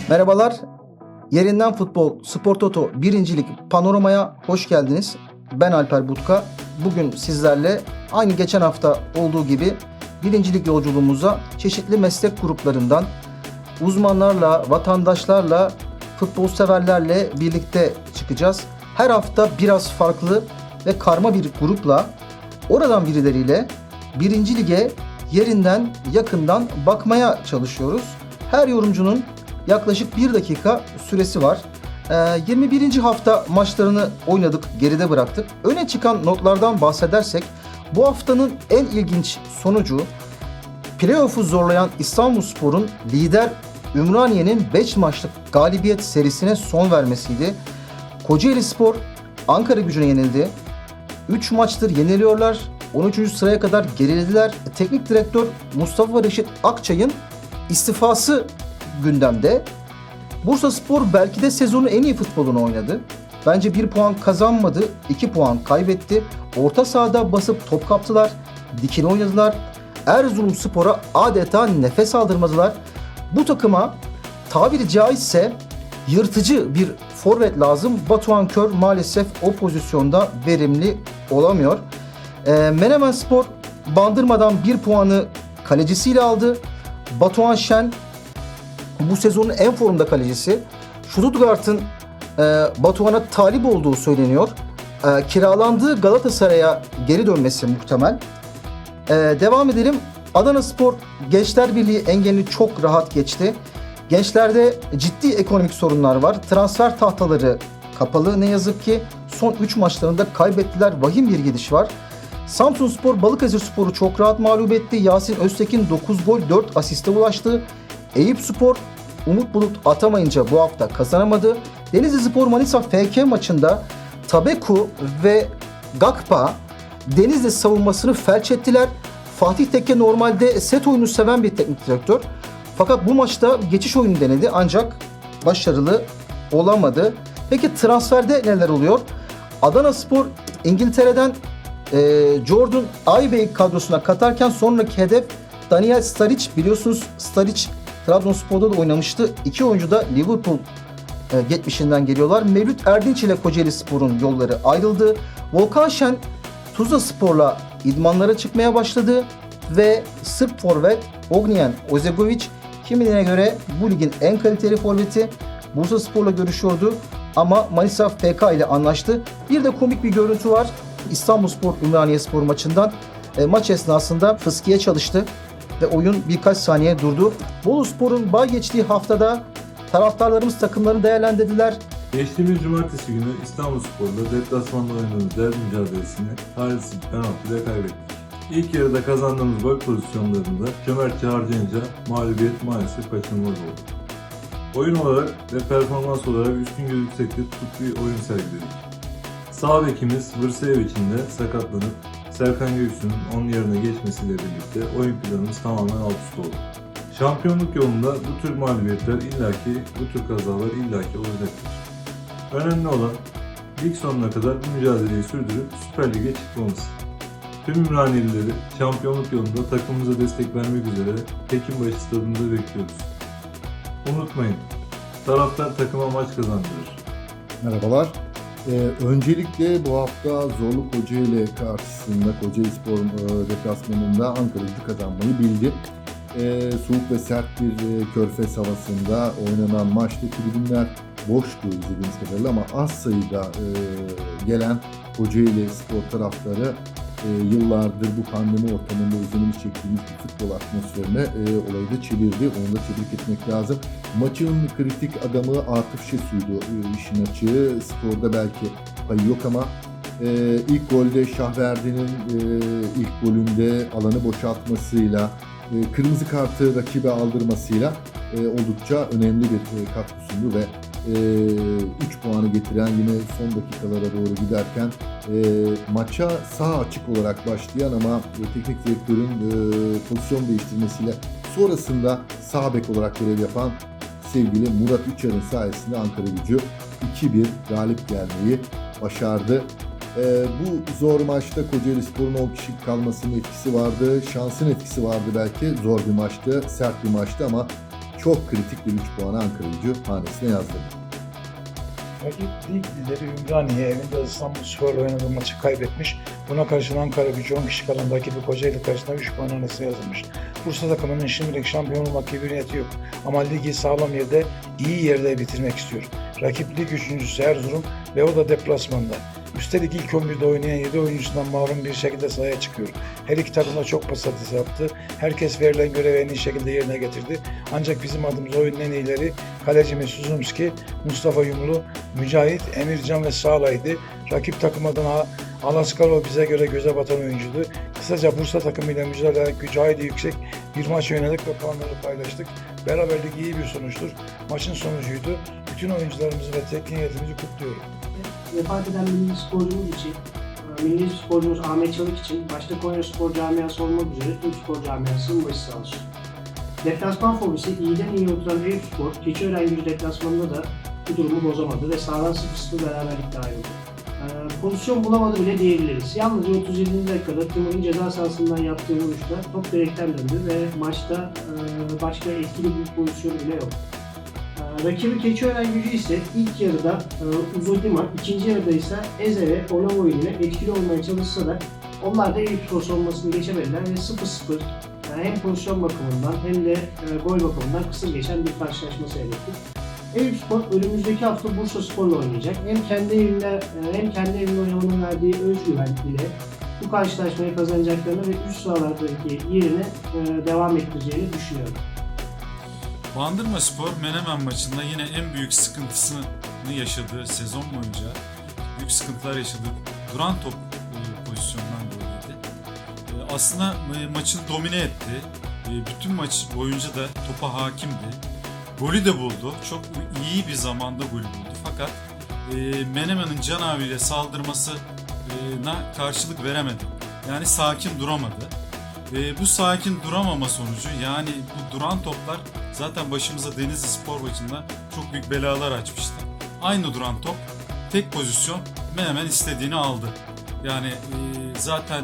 Merhabalar, Yerinden Futbol Spor Toto 1. Lig Panorama'ya hoş geldiniz. Ben Alper Butka. Bugün sizlerle aynı geçen hafta olduğu gibi 1. Lig yolculuğumuza çeşitli meslek gruplarından uzmanlarla, vatandaşlarla, futbol severlerle birlikte çıkacağız. Her hafta biraz farklı ve karma bir grupla, oradan birileriyle 1. Lig'e yerinden, yakından bakmaya çalışıyoruz. Her yorumcunun yaklaşık 1 dakika süresi var. 21. hafta maçlarını oynadık, geride bıraktık. Öne çıkan notlardan bahsedersek, bu haftanın en ilginç sonucu playoff'u zorlayan İstanbulspor'un lider Ümraniye'nin 5 maçlık galibiyet serisine son vermesiydi. Kocaelispor Ankaragücü'ne yenildi. 3 maçtır yeniliyorlar. 13. sıraya kadar gerilediler. Teknik direktör Mustafa Reşit Akçay'ın istifası gündemde. Bursaspor belki de sezonun en iyi futbolunu oynadı. Bence 1 puan kazanmadı, 2 puan kaybetti. Orta sahada basıp top kaptılar, dikine oynadılar. Erzurumspor'a adeta nefes aldırmadılar. Bu takıma tabiri caizse yırtıcı bir forvet lazım. Batuhan Kör maalesef o pozisyonda verimli olamıyor. Menemenspor Bandırma'dan 1 puanı kalecisiyle aldı. Batuhan Şen bu sezonun en formda kalecisi. Stuttgart'ın Batuhan'a talip olduğu söyleniyor. Kiralandığı Galatasaray'a geri dönmesi muhtemel. Devam edelim. Adanaspor Gençler Birliği engelini çok rahat geçti. Gençlerde ciddi ekonomik sorunlar var. Transfer tahtaları kapalı ne yazık ki. Son 3 maçlarında kaybettiler. Vahim bir gidiş var. Samsunspor Balıkesirspor'u çok rahat mağlup etti. Yasin Öztekin 9 gol 4 asiste ulaştı. Eyüpspor Umut Bulut atamayınca bu hafta kazanamadı. Denizlispor Manisa FK maçında Tabeku ve Gakpa Denizli savunmasını felç ettiler. Fatih Tekke normalde set oyunu seven bir teknik direktör. Fakat bu maçta geçiş oyunu denedi ancak başarılı olamadı. Peki transferde neler oluyor? Adanaspor İngiltere'den Jordan Aybey kadrosuna katarken sonraki hedef Daniel Sturridge. Biliyorsunuz Sturridge Trabzonspor'da da oynamıştı. 2 oyuncu da Liverpool geçmişinden geliyorlar. Mevlüt Erdinç ile Kocaelispor'un yolları ayrıldı. Volkan Şen Tuzlaspor'la idmanlara çıkmaya başladı ve Sırp forvet Ognjen Ozegovic kimilerine göre bu ligin en kaliteli forveti. Bursaspor'la görüşüyordu ama Manisa FK ile anlaştı. Bir de komik bir görüntü var. İstanbulspor Ümraniyespor maçından maç esnasında fıskiye çalıştı ve oyun birkaç saniye durdu. Boluspor'un bay geçtiği haftada taraftarlarımız takımlarını değerlendirdiler. Geçtiğimiz cumartesi günü İstanbulspor'la deplasmanda oynadığımız derbi mücadelesini talihsiz bir penaltıyla kaybettik. İlk yarıda kazandığımız gol pozisyonlarında cömertçe harcayınca mağlubiyet maalesef kaçınılmaz oldu. Oyun olarak ve performans olarak üstün gözüksekte tutuk bir oyun sergiledik. Sağ bekimiz Vrsevic'in de sakatlanıp Serkan Göksu'nun onun yerine geçmesiyle birlikte oyun planımız tamamen alt üst oldu. Şampiyonluk yolunda bu tür mağlubiyetler illaki, bu tür kazalar illaki olacaktır. Önemli olan lig sonuna kadar bu mücadeleyi sürdürüp Süper Lig'e çıkmamız. Tüm Ümraniyelileri şampiyonluk yolunda takımımıza destek vermek üzere Pekinbaşı stadında bekliyoruz. Unutmayın, taraftar takıma maç kazandırır. Merhabalar. Öncelikle bu hafta zorlu Kocaeli karşısında Kocaelispor deplasmanında Ankara'yı kazanmayı bildi. Soğuk ve sert bir körfez havasında oynanan maçta tribünler boştu izlediğimiz kadarıyla ama az sayıda gelen Kocaeli spor taraftarı yıllardır bu pandemi ortamında özlemini çektiğimiz bir futbol atmosferine olayı da çevirdi. Onu da tebrik etmek lazım. Maçın kritik adamı Atıf Şesu'ydu işin açığı. Sporda belki payı yok ama ilk golde Şahverdi'nin ilk golünde alanı boşaltmasıyla kırmızı kartı rakibe aldırmasıyla oldukça önemli bir katkı sundu ve 3 puanı getiren yine son dakikalara doğru giderken maça sağ açık olarak başlayan ama teknik direktörün pozisyon değiştirmesiyle sonrasında sağ bek olarak görev yapan sevgili Murat Üçer'in sayesinde Ankaragücü 2-1 galip gelmeyi başardı. Bu zor maçta Kocaelispor'un 10 kişi kalmasının etkisi vardı. Şansın etkisi vardı belki. Zor bir maçtı, sert bir maçtı ama çok kritik bir 3 puanı Ankaragücü hanesine yazdırdı. Rakip lig lideri Ümraniye evinde İstanbulspor'la oynadığı maçı kaybetmiş. Buna karşın Ankaragücü 10 kişi kalan rakibi Kocaeli karşısında 3 puan hanesine yazılmış. Bursa takımının şimdilik şampiyon olmak gibi bir niyeti yok. Ama ligi sağlam yerde, iyi yerde bitirmek istiyor. Rakip lig üçüncüsü Erzurum ve o da deplasmanda. Üstelik ilk 11'de oynayan 7 oyuncusundan mahrum bir şekilde sahaya çıkıyor. Her iki takım da çok pas atışı yaptı. Herkes verilen görevi en iyi şekilde yerine getirdi. Ancak bizim adımıza oyunun en iyileri kalecimiz Suzumski, Mustafa Yumlu, Mücahit, Emircan ve Sağlay'dı. Rakip takım adına Alaskalov bize göre göze batan oyuncuydu. Kısaca Bursa takımıyla mücadele gücü hayli yüksek bir maç oynadık ve puanları paylaştık. Beraberlik iyi bir sonuçtur. Maçın sonucuydu. Bütün oyuncularımızı ve teknik heyetimizi kutluyorum. Vefat eden milli sporcumuz için, milli sporcumuz Ahmet Çalık için başta Konya Spor Camiası olmak üzere tüm spor camiasının başı sağ olsun. Deplasman fobisi iyiden iyi oturan Eyüpspor, Keçiören deplasmanında da bu durumu bozamadı ve sahadan 0-0 beraberlikle ayrıldı. Pozisyon bulamadı bile diyebiliriz. Yalnızca 37. dakikada Timur'un ceza sahasından yaptığı vuruşta top direkten döndü ve maçta başka etkili bir pozisyonu bile yok. Rakibi Keçiören ise ilk yarıda Uzodima, ikinci yarıda ise Eze ve Olavo ile etkili olmaya çalışsa da onlar da Eyüpspor savunmasını geçemediler ve 0-0 hem pozisyon bakımından hem de gol bakımından kısır geçen bir karşılaşma seyrettik. Eyüpspor önümüzdeki hafta Bursaspor'la oynayacak. Hem kendi evinde oynamanın verdiği özgüven ile bu karşılaşmayı kazanacaklarını ve üst sıralardaki yerini devam ettireceğini düşünüyorum. Bandırmaspor Menemen maçında yine en büyük sıkıntısını yaşadığı sezon boyunca büyük sıkıntılar yaşadı. Duran top pozisyonundan dolayıydı. Aslında maçı domine etti. Bütün maç boyunca da topa hakimdi. Golü de buldu. Çok iyi bir zamanda golü buldu. Fakat Menemen'in canaviyle saldırmasına karşılık veremedi. Yani sakin duramadı. Bu sakin duramama sonucu, yani bu duran toplar zaten başımıza Denizli Spor maçında çok büyük belalar açmıştı. Aynı duran top, tek pozisyon Menemen istediğini aldı. Yani zaten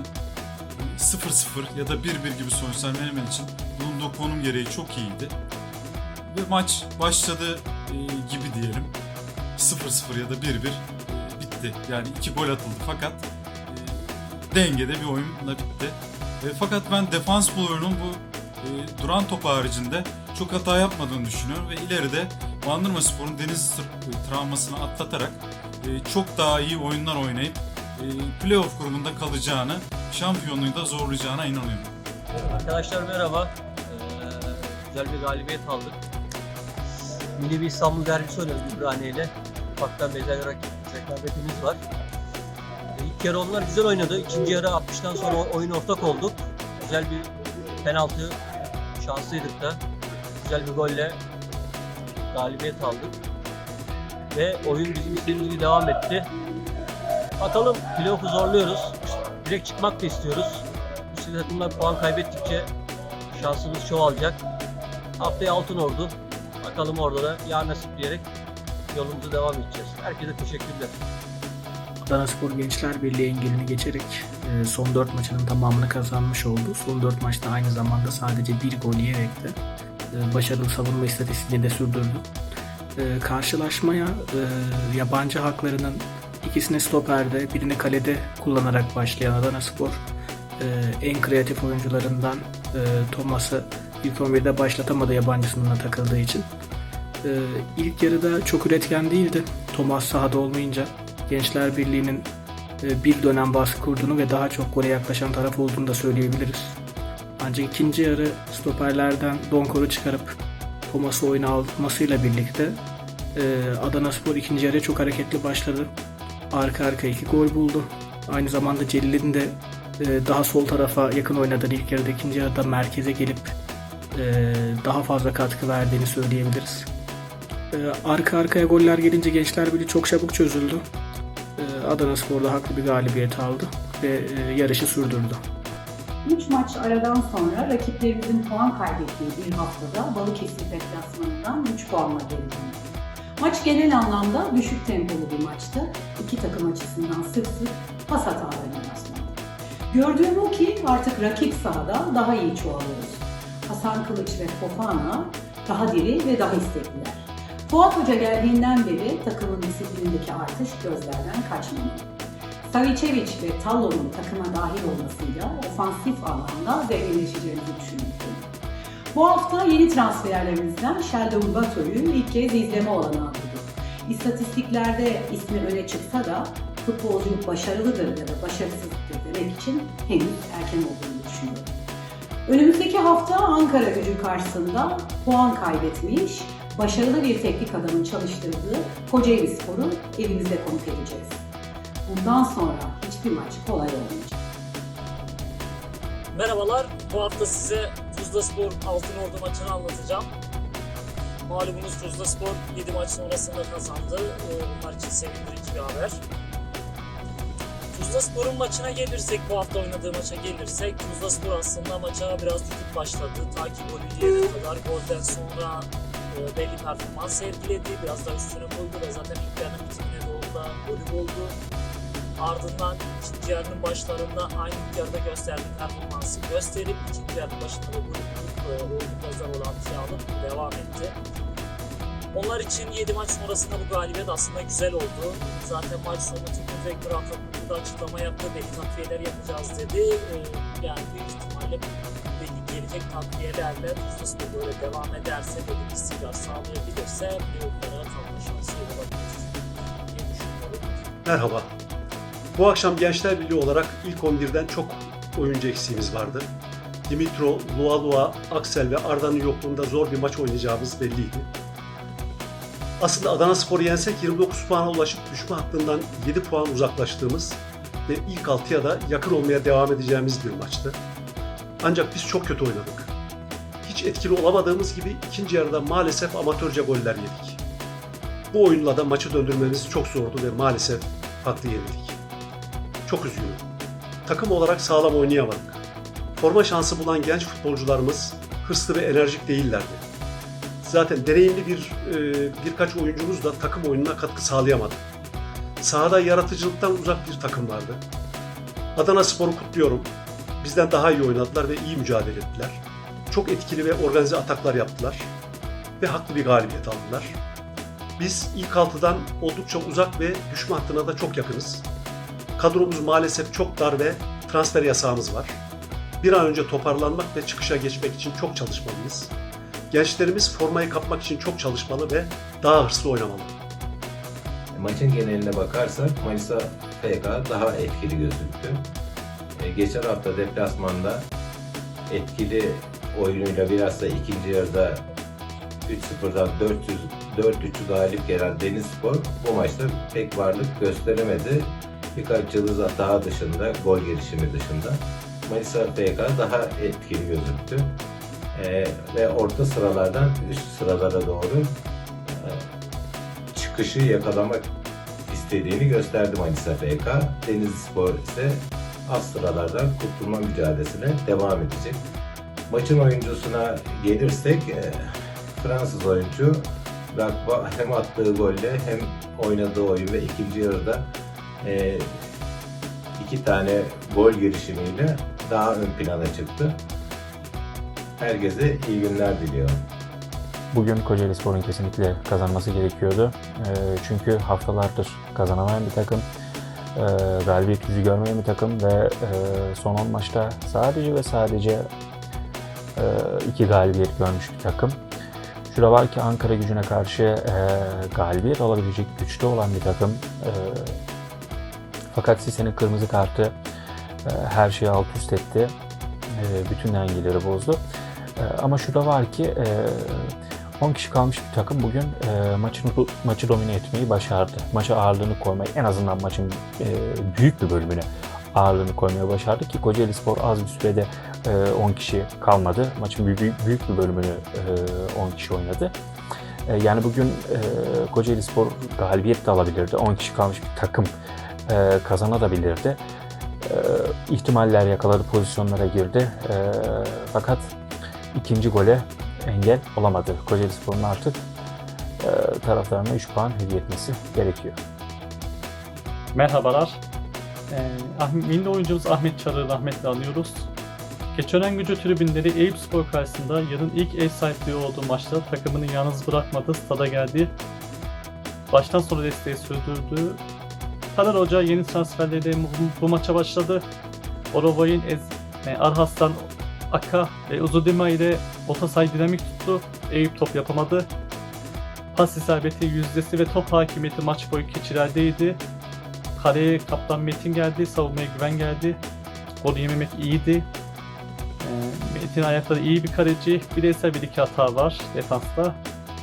0-0 ya da 1-1 gibi sonuçlar Menemen için bulunduğu konum gereği çok iyiydi. Ve maç başladı gibi diyelim. 0-0 ya da 1-1 bitti. Yani 2 gol atıldı fakat dengede bir oyunla bitti. Fakat ben defans bloğunun bu duran top haricinde çok hata yapmadığını düşünüyorum ve ileride Bandırmaspor'un Denizli travmasını atlatarak çok daha iyi oyunlar oynayıp playoff grubunda kalacağını, şampiyonluğu da zorlayacağına inanıyorum. Arkadaşlar merhaba. Güzel bir galibiyet aldık. Milli bir İstanbul derbisi oynadık Ümraniye ile. Ufaktan bezel rekabetimiz var. İlk yarı onlar güzel oynadı. İkinci yarı 60'tan sonra oyun ortak olduk. Güzel bir penaltı şanslıydık da. Güzel bir golle galibiyet aldık. Ve oyun bizim istediğimiz gibi devam etti. Bakalım playoff'u zorluyoruz. Direkt çıkmak da istiyoruz. Bu takımlar puan kaybettikçe şansımız çoğalacak. Haftaya Altınordu. Bakalım orada da ya nasip diyerek yolumuza devam edeceğiz. Herkese teşekkürler. Adanaspor Gençler Birliği engelini geçerek son 4 maçının tamamını kazanmış oldu. Son 4 maçta aynı zamanda sadece bir gol yiyerek de başarılı savunma istatistiğini de sürdürdü. Karşılaşmaya yabancı haklarının ikisini stoperde, birini kalede kullanarak başlayan Adanaspor en kreatif oyuncularından Thomas'ı ilk 11'de başlatamadı yabancısına takıldığı için. İlk yarıda çok üretken değildi. Thomas sahada olmayınca Gençler Birliği'nin bir dönem baskı kurduğunu ve daha çok gole yaklaşan taraf olduğunu da söyleyebiliriz. Ancak ikinci yarı stoperlerden Donkor'u çıkarıp Thomas'ı oyuna almasıyla birlikte Adanaspor ikinci yarıya çok hareketli başladı. Arka arka 2 gol buldu. Aynı zamanda Celil'in de daha sol tarafa yakın oynadığı ilk yarıda, ikinci yarıda merkeze gelip daha fazla katkı verdiğini söyleyebiliriz. Arka arkaya goller gelince Gençler Birliği çok çabuk çözüldü. Adanaspor da haklı bir galibiyet aldı ve yarışı sürdürdü. 3 maç aradan sonra rakiplerimizin puan kaybettiği bir haftada Balıkesir deplasmanından 3 puanla geri döndü. Maç genel anlamda düşük tempolu bir maçtı. İki takım açısından sık sık pas hatalarına rastlandı. Gördüğüm o ki artık rakip sahada daha iyi çoğalıyoruz. Hasan Kılıç ve Fofana Daha diri ve daha istekliler. Fuat Hoca geldiğinden beri takımın disiplinindeki artış gözlerden kaçmamalı. Savicevic ve Tallo'nun takıma dahil olmasıyla ofansif anlamda zenginleşeceğimizi düşünüyorum. Bu hafta yeni transferlerimizden Sheldon Bato'yu ilk kez izleme olanağı bulduk. İstatistiklerde ismi öne çıksa da futbolculuk başarılıdır ya da başarısızdır demek için henüz erken olduğunu düşünüyorum. Önümüzdeki hafta Ankara Gücü karşısında puan kaybetmiş, başarılı bir teknik adamın çalıştırdığı Kocaelispor'u evimizde konuk edeceğiz. Bundan sonra hiçbir maç kolay olmayacak. Merhabalar, bu hafta size Tuzlaspor Altınordu maçını anlatacağım. Malumunuz Tuzlaspor 7 maç sonrasında kazandı. Bunlar için sevindirici bir haber. Tuzlaspor'un maçına gelirsek, bu hafta oynadığı maça gelirsek, Tuzlaspor aslında maça biraz tutup başladı. Ta ki golü diyene kadar, golden sonra belli performans sergiledi. Biraz daha üstüne koydu ve zaten ilk yarının bitimine doğru da golü buldu. Ardından ikinci yarının başlarında aynı ilk yarıda gösterdiği performansı gösterip ikinci yarının başında da golü bulup oldukça olantıya alıp devam etti. Onlar için 7 maç sonrasında bu galibiyet aslında güzel oldu. Zaten maç sonu teknik direktör Atatürk'ü de açıklama yaptı. Belli takviyeler yapacağız dedi. Yani büyük ihtimalle gelecek takviyelerle Tuzlaspor böyle devam ederse, belli bir istikrar sağlayabilirse playoff'lara kalma şansı olabilir diye düşünüyorum. Merhaba. Bu akşam Gençler Birliği olarak ilk 11'den çok oyuncu eksiğimiz vardı. Dimitro, Lualua, Aksel ve Arda'nın yokluğunda zor bir maç oynayacağımız belliydi. Aslında Adanaspor'u yensek 29 puana ulaşıp düşme hattından 7 puan uzaklaştığımız ve ilk 6'ya da yakın olmaya devam edeceğimiz bir maçtı. Ancak biz çok kötü oynadık. Hiç etkili olamadığımız gibi ikinci yarıda maalesef amatörce goller yedik. Bu oyunla da maçı döndürmemiz çok zordu ve maalesef haklı yenildik. Çok üzgünüm. Takım olarak sağlam oynayamadık. Forma şansı bulan genç futbolcularımız hırslı ve enerjik değillerdi. Zaten deneyimli birkaç oyuncumuz da takım oyununa katkı sağlayamadı. Sahada yaratıcılıktan uzak bir takım vardı. Adanaspor'u kutluyorum. Bizden daha iyi oynadılar ve iyi mücadele ettiler. Çok etkili ve organize ataklar yaptılar ve haklı bir galibiyet aldılar. Biz ilk 6'dan oldukça uzak ve düşme hattına da çok yakınız. Kadromuz maalesef çok dar ve transfer yasağımız var. Bir an önce toparlanmak ve çıkışa geçmek için çok çalışmalıyız. Gençlerimiz formayı kapmak için çok çalışmalı ve daha hırslı oynamalı. Maçın geneline bakarsak Manisa FK daha etkili gözüktü. Geçen hafta deplasmanda etkili oyunuyla bilhassa ikinci yarıda 3-0'dan 4-3 galip gelen Denizspor bu maçta pek varlık gösteremedi. Birkaç yıldız hata dışında, gol gelişimi dışında Manisa FK daha etkili gözüktü. Ve orta sıralardan üst sıralara doğru çıkışı yakalamak istediğini gösterdi Manisa FK. Denizlispor ise alt sıralardan kurtulma mücadelesine devam edecek. Maçın oyuncusuna gelirsek Fransız oyuncu Rakba hem attığı golle hem oynadığı oyun ve ikinci yarıda 2 tane gol girişimiyle daha ön plana çıktı. Herkese iyi günler diliyorum. Bugün Kocaelispor'un kesinlikle kazanması gerekiyordu. Çünkü haftalardır kazanamayan bir takım, galibiyet yüzü görmeyen bir takım ve son 10 maçta sadece ve sadece 2 galibiyet görmüş bir takım. Şurada var ki Ankara Gücü'ne karşı galibiyet alabilecek güçte olan bir takım. Fakat Sise'nin kırmızı kartı her şeyi alt üst etti. Bütün dengeleri bozdu. Ama şurada var ki 10 kişi kalmış bir takım bugün maçı domine etmeyi başardı. Maça ağırlığını koymayı, en azından maçın büyük bir bölümüne ağırlığını koymaya başardı ki Kocaelispor az bir sürede 10 kişi kalmadı. Maçın büyük bir bölümünü 10 kişi oynadı. Yani bugün Kocaelispor galibiyet de alabilirdi. 10 kişi kalmış bir takım kazanabilirdi. İhtimaller yakaladı, pozisyonlara girdi. Fakat ikinci gole engel olamadı. Kocaelispor'un artık taraftarına 3 puan hediye etmesi gerekiyor. Merhabalar. Milli oyuncumuz Ahmet Çarık'ı rahmetle anıyoruz. Keçiörengücü tribünleri Eyüpspor karşısında yılın ilk ev sahipliği olduğu maçta takımını yalnız bırakmadı, stada geldi. Baştan sona desteği sürdürdü. Taner Hoca yeni transferleriyle bu maça başladı. Orovoy'un Arhas'tan Aka ve Uzudima ile orta sahayı dinamik tuttu. Eyüp top yapamadı. Pas isabeti yüzdesi ve top hakimiyeti maç boyu keçilerdeydi. Kaleye kaptan Metin geldi, savunmaya güven geldi. Gol yememek iyiydi. Metin ayakları iyi bir kaleci. Bireysel bir iki hata var defansta.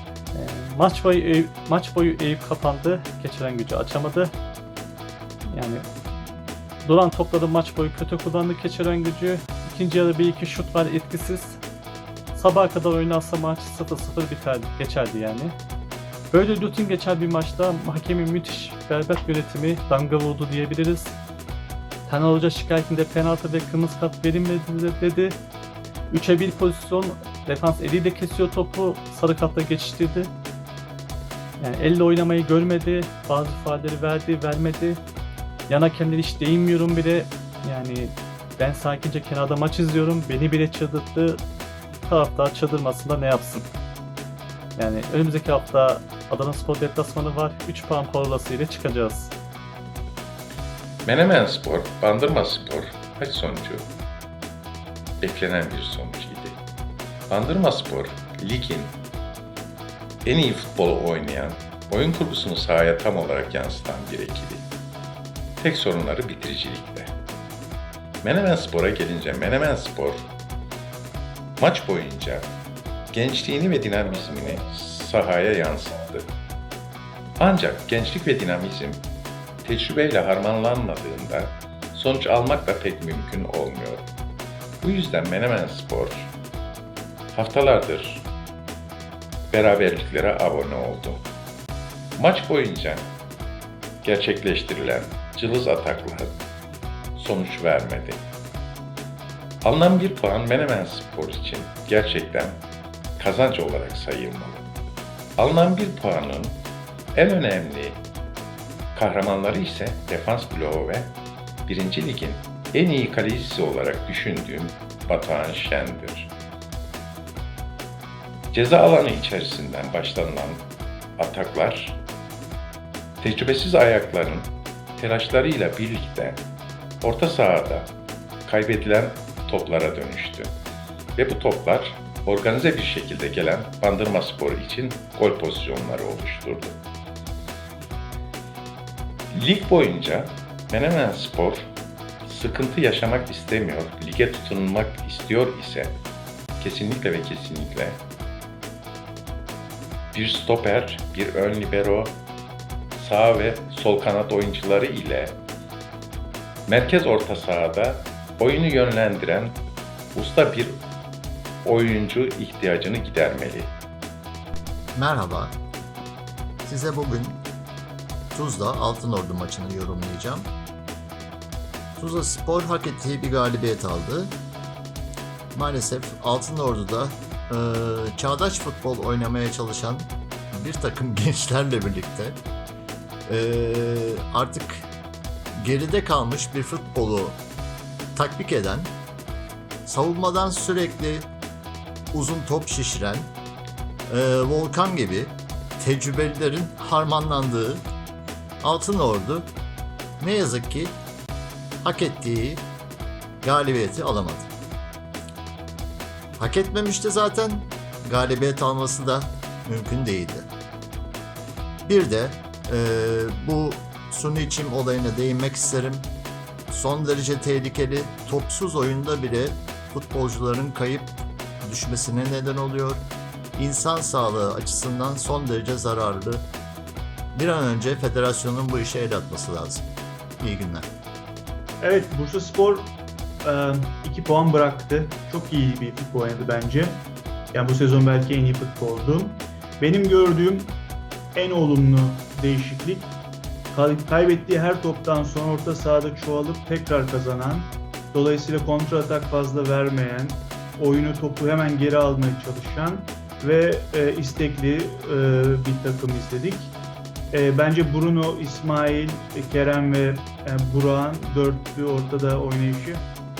Maç boyu Eyüp kapandı. Keçiörengücü açamadı. Yani duran topları maç boyu kötü kullandı Keçiörengücü. İkinci yarı bir iki şut var, etkisiz. Sabaha kadar oynansa maç 0-0 geçerdi yani. Böyle rutin geçer bir maçta hakemin müthiş berbat yönetimi damga vurdu diyebiliriz. Taner Hoca şikayetinde penaltı ve kırmızı kart verilmedi dedi. 3'e 1 pozisyon, defans eliyle kesiyor topu, sarı kartla geçiştirdi. Yani elle oynamayı görmedi, bazı faulleri verdi, vermedi. Yan hakemleri hiç değinmiyorum bile. Yani ben sakince kenarda maç izliyorum, beni bile çıldırttı. Taraftar çıldırmasında ne yapsın? Yani önümüzdeki hafta Adanaspor deplasmanı var, 3 puan parolası ile çıkacağız. Menemenspor, Bandırmaspor maç sonucu beklenen bir sonuç idi. Bandırmaspor, ligin en iyi futbolu oynayan, oyun kurgusunu sahaya tam olarak yansıtan bir ekibi. Tek sorunları bitiricilikte. Menemenspor'a gelince Menemenspor maç boyunca gençliğini ve dinamizmini sahaya yansıttı. Ancak gençlik ve dinamizm tecrübeyle harmanlanmadığında sonuç almak da pek mümkün olmuyor. Bu yüzden Menemenspor haftalardır beraberliklere abone oldu. Maç boyunca gerçekleştirilen cılız ataklar sonuç vermedi. Alınan bir puan Menemenspor için gerçekten kazanç olarak sayılmalı. Alınan bir puanın en önemli kahramanları ise defans bloğu ve 1. Ligin en iyi kalecisi olarak düşündüğüm Batuhan Şen'dir. Ceza alanı içerisinden başlanan ataklar, tecrübesiz ayakların telaşlarıyla birlikte orta sahada kaybedilen toplara dönüştü. Ve bu toplar organize bir şekilde gelen Bandırmaspor için gol pozisyonları oluşturdu. Lig boyunca Menemenspor sıkıntı yaşamak istemiyor, lige tutunmak istiyor ise kesinlikle ve kesinlikle bir stoper, bir ön libero, sağ ve sol kanat oyuncuları ile merkez orta sahada oyunu yönlendiren usta bir oyuncu ihtiyacını gidermeli. Merhaba. Size bugün Tuzla Altınordu maçını yorumlayacağım. Tuzla Spor hak ettiği bir galibiyet aldı. Maalesef Altınordu'da çağdaş futbol oynamaya çalışan bir takım gençlerle birlikte artık geride kalmış bir futbolu tatbik eden, savunmadan sürekli uzun top şişiren, Volkan gibi tecrübelilerin harmanlandığı Altınordu ne yazık ki hak ettiği galibiyeti alamadı. Hak etmemişti zaten, galibiyet alması da mümkün değildi. Bir de bu suni çim olayına değinmek isterim. Son derece tehlikeli, topsuz oyunda bile futbolcuların kayıp düşmesine neden oluyor. İnsan sağlığı açısından son derece zararlı. Bir an önce federasyonun bu işe el atması lazım. İyi günler. Evet, Bursaspor 2 puan bıraktı. Çok iyi bir futbol oynadı bence. Yani bu sezon belki en iyi futboldu. Benim gördüğüm en olumlu değişiklik, kaybettiği her toptan sonra orta sahada çoğalıp tekrar kazanan, dolayısıyla kontra atak fazla vermeyen, oyunu topu hemen geri almaya çalışan ve istekli bir takım izledik. Bence Bruno, İsmail, Kerem ve Burak'ın dörtlü ortada oynayışı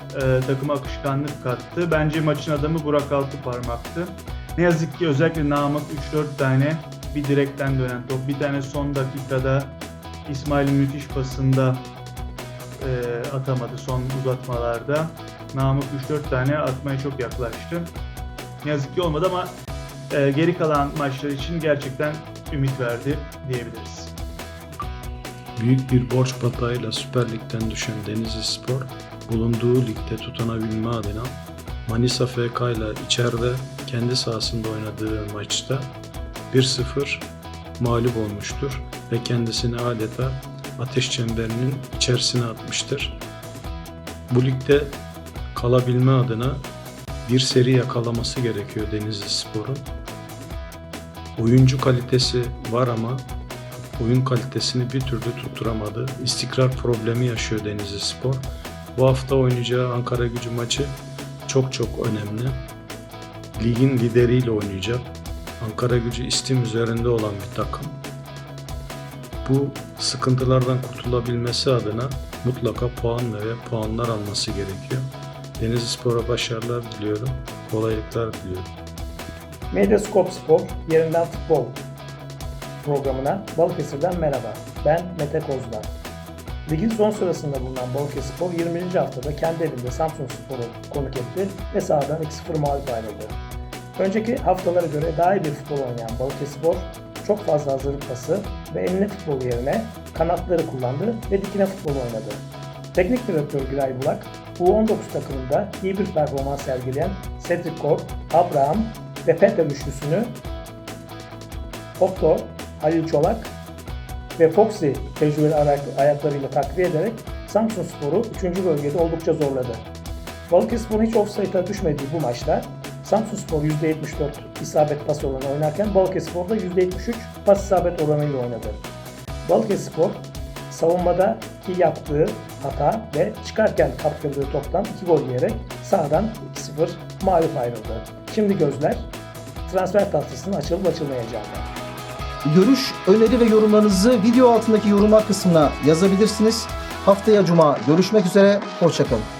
takıma akışkanlık kattı. Bence maçın adamı Burak Altıparmak'tı. Ne yazık ki özellikle Namık 3-4 tane bir direkten dönen top, bir tane son dakikada İsmail'in müthiş pasında atamadı son uzatmalarda. Namık 3-4 tane atmaya çok yaklaştı. Ne yazık ki olmadı ama geri kalan maçlar için gerçekten ümit verdi diyebiliriz. Büyük bir borç batağıyla Süper Lig'den düşen Denizlispor, bulunduğu ligde tutunabilme adına Manisa FK ile içeride kendi sahasında oynadığı maçta 1-0 mağlup olmuştur ve kendisini adeta ateş çemberinin içerisine atmıştır. Bu ligde kalabilme adına bir seri yakalaması gerekiyor Denizlispor'un. Oyuncu kalitesi var ama oyun kalitesini bir türlü tutturamadı. İstikrar problemi yaşıyor Denizlispor. Bu hafta oynayacağı Ankaragücü maçı çok önemli. Ligin lideriyle oynayacak. Ankaragücü istim üzerinde olan bir takım. Bu sıkıntılardan kurtulabilmesi adına mutlaka puan ve puanlar alması gerekiyor. Denizlispor'a başarılar diliyorum. Kolaylıklar diliyorum. Medyaskop Spor Yerinden Futbol programına Balıkesir'den merhaba. Ben Mete Kozlar. Ligin son sırasında bulunan Balıkesirspor 20. haftada kendi evinde Samsunspor'u konuk etti ve sahadan 2-0 mağlup ayrıldı. Önceki haftalara göre daha iyi bir futbol oynayan Balıkesirspor çok fazla hazırlık pası ve enine futbol yerine kanatları kullandı ve dikine futbol oynadı. Teknik direktör Güray Bulak, U19 takımında iyi bir performans sergileyen Cedric Kor, Abraham ve Peter üçlüsünü Okto, Halil Çolak ve Foxy tecrübeli ayaklarıyla takviye ederek Samsunspor'u 3. bölgede oldukça zorladı. Balıkesirspor'un hiç offside'a düşmediği bu maçta Samsunspor %74 isabet pas oranı oynarken Balıkesirspor da %73 pas isabet oranıyla oynadı. Balıkesirspor savunmadaki yaptığı hata ve çıkarken kaptırdığı toptan 2 gol yiyerek sahadan 2-0 mağlup ayrıldı. Şimdi gözler transfer tahtasının açılıp açılmayacağına. Görüş, öneri ve yorumlarınızı video altındaki yorumlar kısmına yazabilirsiniz. Haftaya Cuma görüşmek üzere, hoşça kalın.